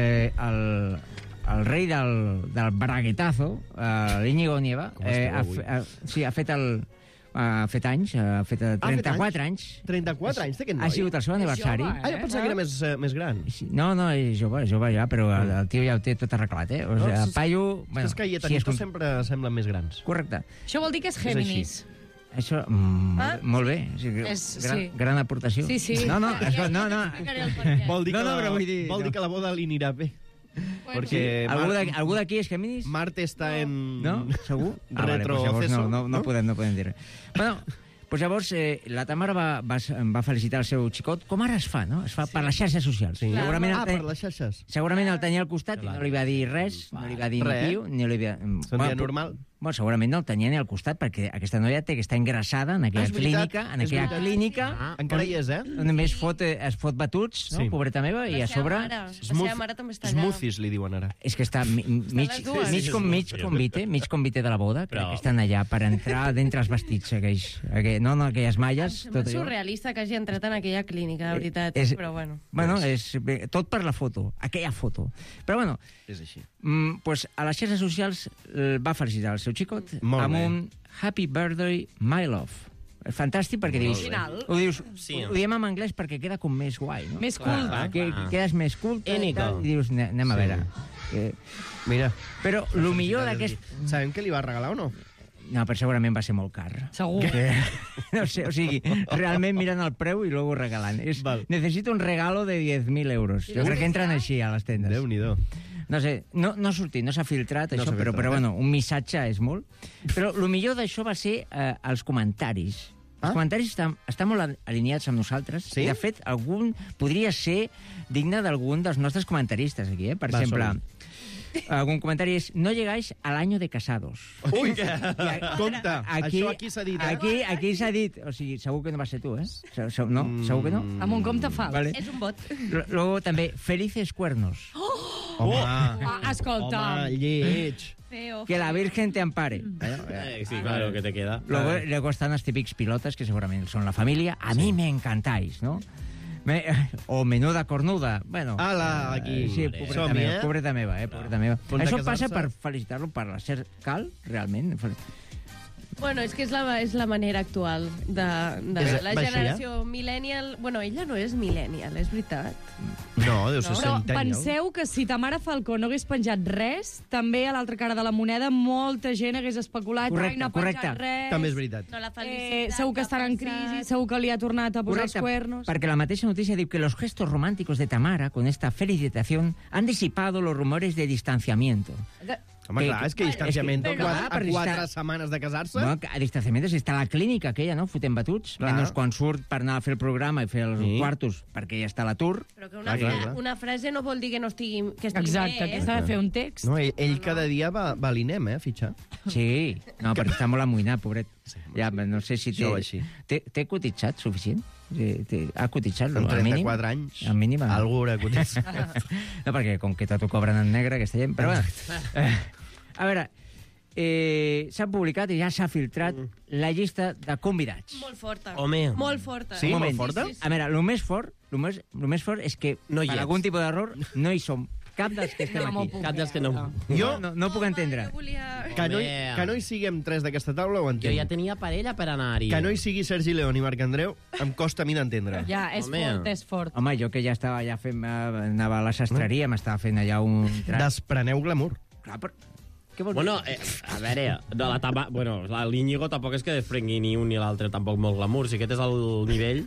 el rei del braguetazo, l'Íñigo Nieva, ha fet anys, ha fet 34 anys. 34 anys, té aquest noi? Ha sigut el seu aniversari. Jo pensava que era més gran. No, és jove ja, però el tio ja ho té tot arreglat, O sigui, el paio... És que Yetanito sempre semblen més grans. Correcte. Això vol dir que és Géminis. Això, molt bé. Gran aportació. Sí. No. Vol dir que la boda li anirà bé. Perquè algú d'aquí és Géminis? Marte està en... No? Segur? Retroceso. No podem dir res. Bueno, Pues llavors, la Tamara va felicitar el seu xicot, com ara es fa, no? Es fa per les xarxes socials. Sí. Per les xarxes. Segurament el tenia al costat i no li va dir res, no li va dir ni piu, ni li va... Se'n dia normal. Bueno, segurament no el tenia ni al costat, perquè aquesta noia té que estar ingressada en aquella clínica. Encara hi és, Només es fot batuts, no? Pobreta meva, i a sobre... La seva mare també està allà. Smoothies, li diuen ara. És que està mig convite de la boda, crec que estan allà per entrar dintre els vestits, aquelles malles. És surrealista que hagi entrat en aquella clínica, de veritat, però bueno. Bueno, és tot per la foto, aquella foto. Però bueno, és així. Pues a les xarxes socials va felicitar el seu xicot amb un Happy Birthday, My Love. Fantàstic, perquè dius... Ho diem en anglès perquè queda com més guai, no? Més culte. Quedes més culte i dius, anem a veure. Mira. Però el millor d'aquest... Sabem què li va regalar o no? No, però segurament va ser molt car. Segur. No sé, o sigui, realment miren el preu i luego regalant. Necessito un regalo de 10.000 euros. Jo crec que entren així a les tendes. Déu-n'hi-do. No sé, no ha sortit, no s'ha filtrat això, però bueno, un missatge és molt. Però el millor d'això va ser els comentaris. Els comentaris estan molt alineats amb nosaltres. Sí? I, de fet, algun podria ser digne d'algun dels nostres comentaristes aquí, Per exemple, algun comentari és: no llegáis al año de casados. Ui, compte, això aquí s'ha dit, Aquí s'ha dit, o sigui, segur que no va ser tu, no? Segur que no? Amb un compte fals. Vale. És un bot. Luego també, felices cuernos. Escolta. Home, lleig. Que la Virgen te ampare. Sí, claro, que te queda. Luego están els típics pilotes, que segurament són la família. A mi me encantáis, ¿no? O menuda cornuda. Bueno, aquí. Sí, pobreta meva. Això passa per felicitar-lo per la ser cal, realment. Bueno, és que és la manera actual de la generació millennial. Bueno, ella no és millennial, és veritat. No, deu ser Però centennial. penseu que si Tamara Falcó no hagués penjat res, també a l'altra cara de la moneda molta gent hagués especulat. Correcte, no ha penjat res. També és veritat. No, la felicitat, segur que estarà en crisi, segur que li ha tornat a posar els cuernos. Perquè la mateixa notícia diu que los gestos románticos de Tamara con esta felicitación han disipado los rumores de distanciamiento. Home, clar, és que distanciamiento a 4 setmanes de casar-se... No, a distanciamiento si està a la clínica aquella, no? Fotent batuts. Menys quan surt per anar a fer el programa i fer els quartos, perquè ja està a l'atur. Però que una frase no vol dir que no estigui bé, Exacte, que s'ha de fer un text. No, ell cada dia va a l'INEM, a fitxar. Sí, no, perquè està molt amoïnat, pobret. Ja, no sé si té cotitzat suficient? Ha cotitzat? Amb 34 anys, algú haurà cotitzat. No, perquè com que tot ho cobren en negre, aquesta gent, però bueno. A veure, s'ha publicat i ja s'ha filtrat la llista de convidats. Molt forta. Home. Molt forta. Sí, molt forta? A veure, el més fort és que per algun tipus d'error no hi som. Cap dels que estem aquí. Cap dels que no. Jo no puc entendre. Que no hi siguem 3 d'aquesta taula, ho entenc. Jo ja tenia parella per anar-hi. Que no hi sigui Sergi León i Marc Andreu, em costa a mi d'entendre. Ja, és fort. Home, jo que ja estava allà fent... Anava a la sastreria, m'estava fent allà un... Despreneu glamour. Clar, però... Què vols dir? Bueno, a veure, l'Íñigo tampoc és que desprengui ni un ni l'altre tampoc molt glamour, si aquest és el nivell.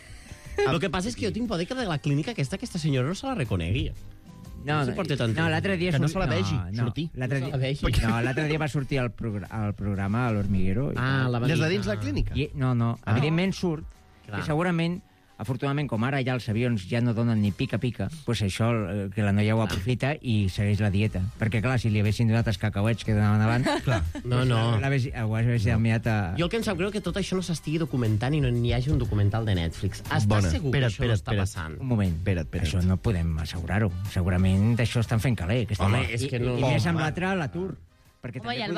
El que passa és que jo tinc por que de la clínica aquesta senyora no se la reconegui. No, l'altre dia... Que no se la vegi, sortir. L'altre dia va sortir al programa a l'Hormiguero. Des de dins la clínica? No, evidentment surt, que segurament, afortunadament, com ara ja els avions ja no donen ni pica-pica, doncs això, que la noia ho aprofita i segueix la dieta. Perquè, clar, si li haguessin donat els cacauets que donaven abans... Clar. No. Ho hagués enviat a... Jo el que em sap greu que tot això no s'estigui documentant i no n'hi hagi un documental de Netflix. Estàs segur que això no està passant? Un moment. Això no podem assegurar-ho. Segurament d'això estan fent caler. Home, és que no... I més amb l'altre, l'atur. Perquè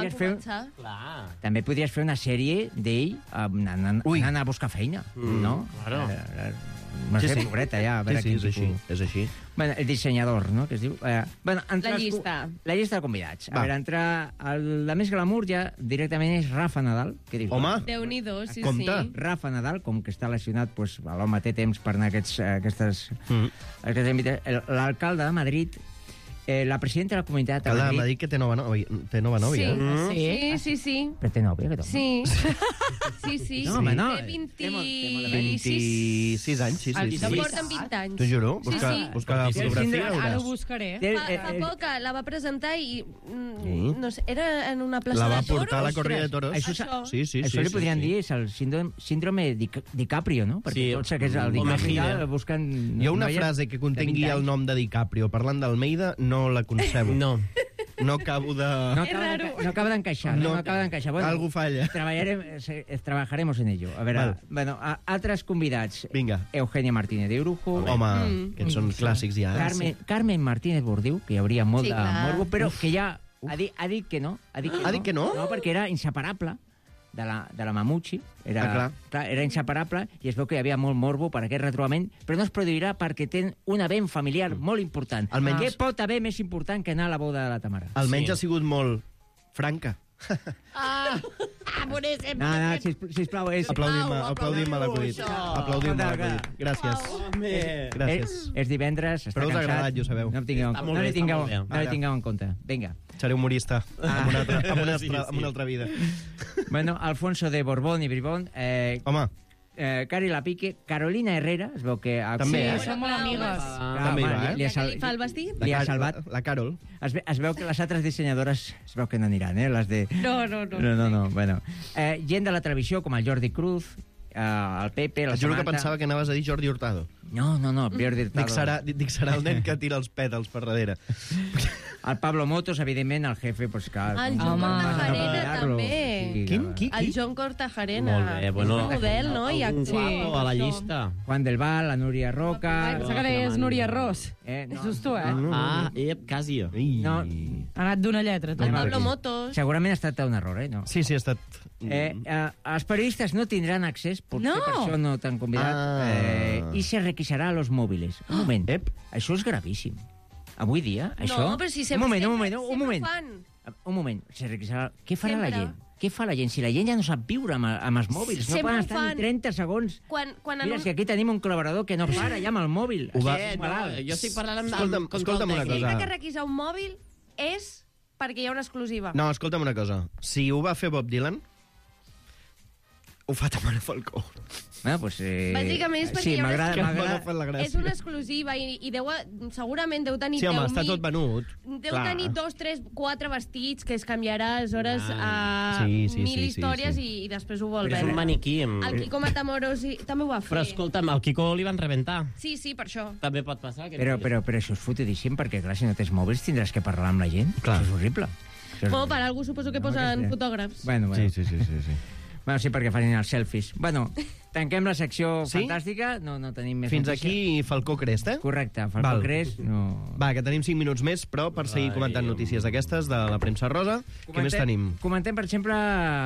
també podries fer una sèrie d'ell anant a buscar feina, no? Claro. No sé, pobreta, ja. Sí, és així. Bueno, el dissenyador, no?, que es diu. La llista. La llista de convidats. A veure, entre el de més glamour ja directament és Rafa Nadal. Home! Déu-n'hi-do, sí. Rafa Nadal, com que està lesionat, l'home té temps per anar a aquestes... L'alcalde de Madrid La presidenta de la Comunitat de M'ha Madrid... dit que té nova nòvia. Sí. Però té nòvia, aquest home? Sí. No, home, no. Té 26 anys, sí. Em porten 20 anys. T'ho juro, busca la Sí. fotografia. Ara ho buscaré. Fa poc que la va presentar i... No sé, era en una plaça La va de toros? portar a la corrida de toros. Això li podrien dir és el síndrome DiCaprio, no? Perquè tots aquests el DiCaprio busquen... Hi ha una frase que contengui el nom de DiCaprio parlant d'Almeida, no la concebo. No acabo de... No acaba d'encaixar. No acaba d'encaixar. Bueno, algo falla. Trabajaremos en ello. A veure, bueno, altres convidats. Vinga. Eugenia Martínez de Brujo. Home, que són clàssics ja. Carmen Martínez Bordiu, que hi hauria molt de morbo, però que ja ha dit que no. Ha dit que no? No, perquè era inseparable de la Mamuchi. Era inseparable i es veu que hi havia molt morbo per aquest retrobament, però no es produirà perquè té un event familiar molt important. Què pot haver més important que anar a la boda de la Tamara? Almenys ha sigut molt franca. Boníssim. No, sisplau. Aplaudim-me l'acudit. Gràcies. Gràcies. És divendres, està però us ha cansat. agradat, ja ho sabeu. No li tingueu en compte. Vinga. Seré humorista amb una altra vida. Bueno, Alfonso de Borbón i Bribón. Home. Cari Lapique, Carolina Herrera, es veu que... També, som molt amigues. També hi va, Li fa el vestit? Li ha salvat. La Carol. Es veu que les altres dissenyadores es veu que no aniran, les de... No. Bueno. Gent de la televisió, com el Jordi Cruz, el Pepe, la Samantha... Juro que pensava que anaves a dir Jordi Hurtado. No, Jordi Hurtado. Dic, serà el nen que tira els pètals per darrere. El Pablo Motos, evidentment, el jefe, pues clar... El Joan Cortajarena, també. Qui? El Joan Cortajarena. Molt bé, bueno. És un model, no? I actual. A la llista. Juan del Val, la Núria Roca... Pensa que és Núria Ros. No. És tu, Quasi. No. Ha anat d'una lletra. El Pablo Motos. Segurament ha estat un error, no? Sí, ha estat... Els periodistes no tindran accés, potser per això no t'han convidat, i se requisarà los móviles. Un moment, això és gravíssim. Avui dia, això... No, però si sempre un moment. Se requisarà... Què farà la gent? Què fa la gent? Si la gent ja no sap viure amb els mòbils, no poden estar ni 30 segons. Mira, si aquí tenim un col·laborador que no para ja amb el mòbil. Jo estic parlant amb... Escolta'm una cosa. Que requisar un mòbil és perquè hi ha una exclusiva. No, escolta'm una cosa. Si ho va fer Bob Dylan, ho fa Tamara Falcó. Bueno, pues, bàsicament és perquè m'agrada. És una exclusiva i segurament deu tenir... Sí, home, està tot venut. Deu tenir 2, 3, 4 vestits que es canviarà aleshores a 1.000 històries i després ho vol veure. Però és un maniquí. El Quico Matamoros també ho va fer. Però escolta'm, el Quico li van rebentar. Sí, per això. També pot passar. Però això és fotidíssim perquè, clar, si no tens mòbils tindràs que parlar amb la gent. Clar. Això és horrible. Bueno, per algú suposo que posen fotògrafs. Bueno. Sí. Bueno, sí, perquè fan els selfies. Bueno, tanquem la secció fantàstica. No tenim més fins notícia. Aquí Falcó Crest, Correcte, Falcó Crest. No... Va, que tenim 5 minuts més, però per seguir comentant notícies d'aquestes, de la premsa rosa, què més tenim? Comentem, per exemple,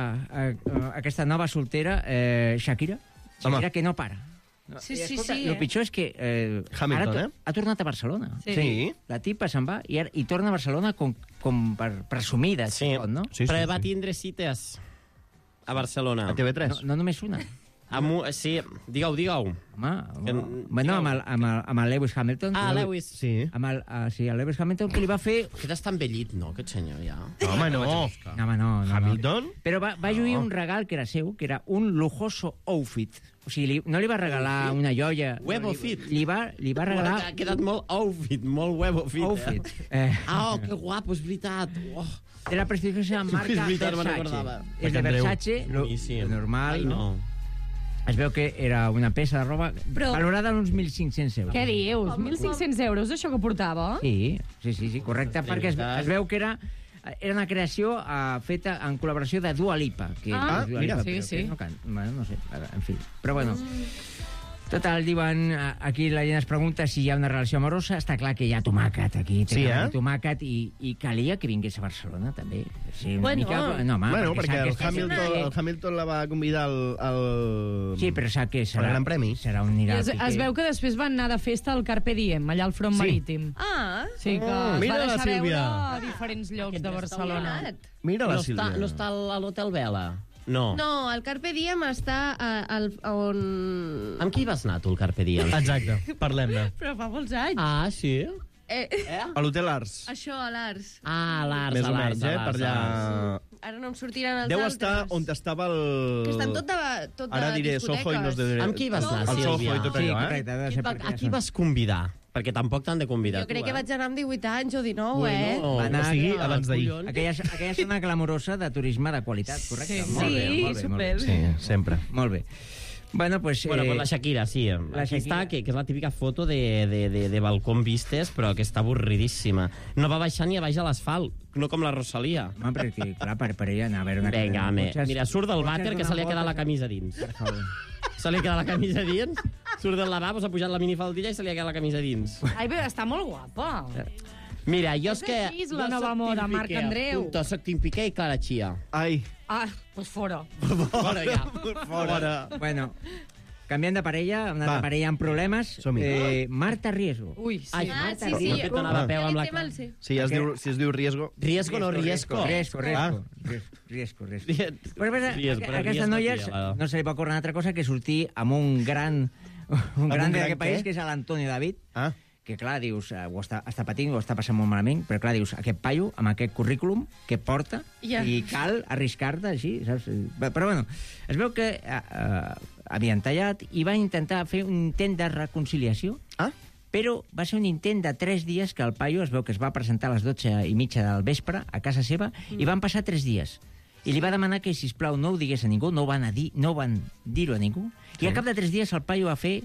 aquesta nova soltera, Shakira, que no para. Sí. El pitjor és que Hamilton, ha tornat a Barcelona. Sí. La tipa se'n va i torna a Barcelona com per presumida. Sí, no? Però va tindre cites a Barcelona. A TV3. No només una. Sí, digue-ho. Bueno, amb el Lewis Hamilton. Lewis. Sí. El Lewis Hamilton, que li va fer... Aquest està envellit, no, aquest senyor, ja? Home, no. No. Hamilton? Però va lluir un regal que era seu, que era un lujoso outfit. O sigui, no li va regalar una joia. Huevo fit. Li va regalar... Ha quedat molt outfit, molt huevo fit. Outfit. Que guapo, és veritat. De la prestigiosa marca Versace. És de Versace, normal, no? Es veu que era una peça de roba valorada en uns 1.500 euros. Què dius? 1.500 euros, això que portava? Sí, correcte, perquè es veu que era una creació feta en col·laboració de Dua Lipa. Mira. Sí. No sé, en fi. Però bueno... Total, diuen, aquí la gent es pregunta si hi ha una relació amorosa. Està clar que hi ha tomàquet aquí. Sí, tomàquet i calia que vingués a Barcelona, també. Sí, perquè el Hamilton la va convidar al... Sí, però sap que serà... Gran Premi. Serà un anirà... Es veu que després van anar de festa al Carpe Diem, allà al front marítim. Sí, que es va deixar veure a diferents llocs de Barcelona. Mira la Sílvia. No està a l'Hotel Vela? No, el Carpe Diem està on... Amb qui vas anar, tu, al Carpe Diem? Exacte, parlem-ne. Però fa molts anys. Ah, sí? A l'Hotel Ars. Això, a l'Ars. Ah, l'Ars, Més o menys, per allà... Ara no em sortiran els Deu altres. estar on estava el... Que estan tot de Ara diré discoteques. Soho i no diré... Amb qui vas anar, El Sílvia? Soho i tot allò, A qui vas convidar? Perquè tampoc t'han de convidar. Jo crec que vaig anar amb 18 anys o 19, Bueno, Va anar o sigui, abans d'ahir. Aquella zona glamorosa de turisme de qualitat, correcte? Sí, Molt bé, molt bé, molt bé. Sí, sempre. Molt bé. Bueno, pues... Bueno, pues la Shakira, sí. la Aquí Shakira. està, que és la típica foto de balcó amb vistes, però que està avorridíssima. No va baixar ni a baix a l'asfalt, no com la Rosalia. Home, perquè, clar, per ella anar a veure una... Vinga, home. Cotxes- Mira, surt del vàter, que se li ha cotxes quedat d'una la camisa dins. Per favor. Se li ha quedat la camisa dins, surt del lavabo, s'ha pujat la minifaldilla i se li ha quedat la camisa dins. Ai, bé, està molt guapa. Mira, jo és És que... així, la jo nova soc moda, Team Marc Piqué, Andreu. Punto, soc Team Piqué i Clara Chia. Ai, Ah, pues fora. Fora, ja. fora. Bueno, canviant de parella, una altra Va. parella amb problemes. Som-hi. Marta Riesgo. Ui, sí. Ai, Ah, sí, no sí. que t'anava a peu amb la Té mal ser. Si es diu riesgo... Riesgo, no riesgo. Riesgo. Riesgo, Però a aquesta noia no se li pot ocórrer una altra cosa que sortir amb un gran un gran d'aquest què? país, que és l'Antonio David, Ah, que clar, dius, està patint, ho està passant molt malament, però clar, dius, aquest paio, amb aquest currículum que porta, Ja. i cal arriscar-te així, saps? Però bueno, es veu que havien tallat i van intentar fer un intent de reconciliació, però va ser un intent de 3 dies que el paio es veu que es va presentar a les 12:30 del vespre a casa seva i van passar 3 dies. I li va demanar que, sisplau, no ho digués a ningú, no van dir-ho a ningú, i al cap de 3 dies el paio va fer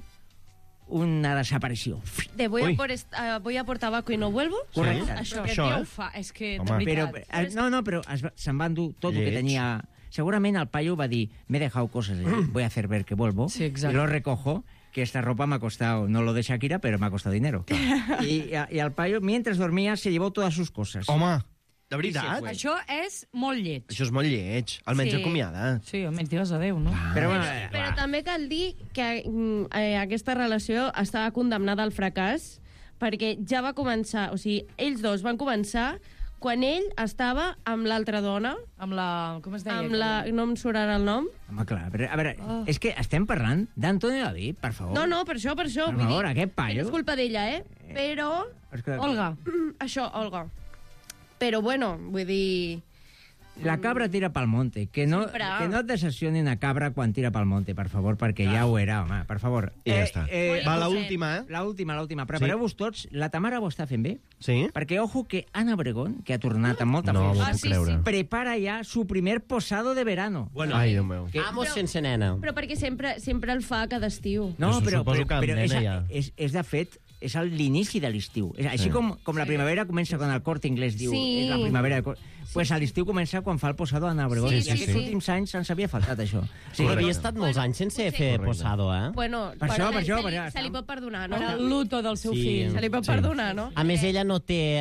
una desaparició. De voy a por tabaco y no vuelvo. Correcte. Això, Això, ja ho fa. És que, de Home. Però, veritat. però se'n van dur tot el que Lleig. tenia... Segurament el paio va dir, me he dejado cosas allí, voy a hacer ver que vuelvo, Sí, exacte. y lo recojo, que esta ropa me ha costado, no lo de Shakira, pero me ha costado dinero. Y el paio, mientras dormía, se llevó todas sus cosas. home, de veritat? Això és molt lleig. Això és molt lleig. Almenys Sí. acomiadat. Sí, almenys digues adéu, no? Però bueno, Però també cal dir que aquesta relació estava condemnada al fracàs perquè ja va començar, o sigui, ells dos van començar quan ell estava amb l'altra dona, Amb la... Com es deia? amb la... no em surt ara el nom. home, clar, però, a veure, és que estem parlant d'Antonio David, per favor. No, per això. Per Vull favor, dir, aquest que paio... no és culpa d'ella, Però... És que Olga. Això, Olga. Però bueno, vull dir... la cabra tira pel monte. Que no et decepcioni una cabra quan tira pel monte, per favor, perquè ja ho era, home, per favor. I ja està. Va, l'última, L'última. Prepareu-vos tots. La Tamara ho està fent bé. Sí? Perquè, ojo, que Ana Obregón, que ha tornat amb molta No, força, m'ho puc creure. prepara ja su primer posado de verano. Bueno, Ai, Déu meu. amos sense nena. Però perquè sempre el fa cada estiu. No, Però però, suposo que amb però nena ja. és de fet, és l'inici de l'estiu. Així com la primavera comença quan el Corte Inglés diu Sí. és la primavera, pues a l'estiu comença quan fa el posado a Ana Obregón. Sí, I sí, aquests sí. últims anys ens havia faltat això. Sí, havia estat molts anys sense fer posado, Bueno, Per això, se li pot perdonar, no? Per al luto del seu Sí. fill. Se li pot perdonar, no? A més, ella no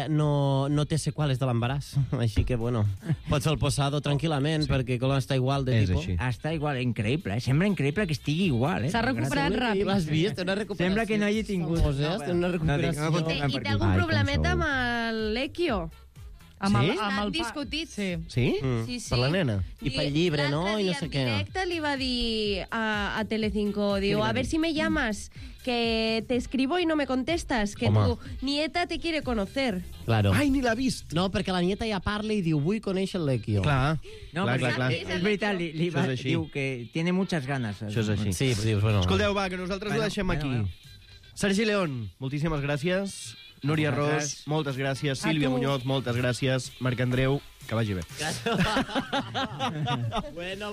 té seqüeles de l'embaràs, així que, bueno, pots fer el posado tranquil·lament, perquè com està igual de És tipus. així. Està igual, increïble. Sembla increïble que estigui igual. S'ha recuperat ràpid. L'has vist? Té una recuperació. Sembla que no hagi tingut... Té una recuperació. I té algun problemeta amb l'Equio. Amb Sí? el, amb Han el discutit. Sí. Sí? Sí, sí. Per la nena? I pel llibre, no? L'altre I no dia sé en què. directe li va dir a Telecinco, diu, a ver si me llamas, que te escribo y no me contestas, que Home. tu nieta te quiere conocer. Claro. Ai, ni l'ha vist! No, perquè la nieta ja parla i diu, vull conèixer l'Equio. Clar, No, clar, perquè clar. és veritat, li Això va, és així. diu que tiene muchas ganas. Això és així. Sí, dius, bueno... Escolteu, va, que nosaltres ho deixem aquí. Sergi León, moltíssimes gràcies. Núria Ros, moltes gràcies. Sílvia Muñoz, moltes gràcies. Marc Andreu, que vagi bé. Bueno,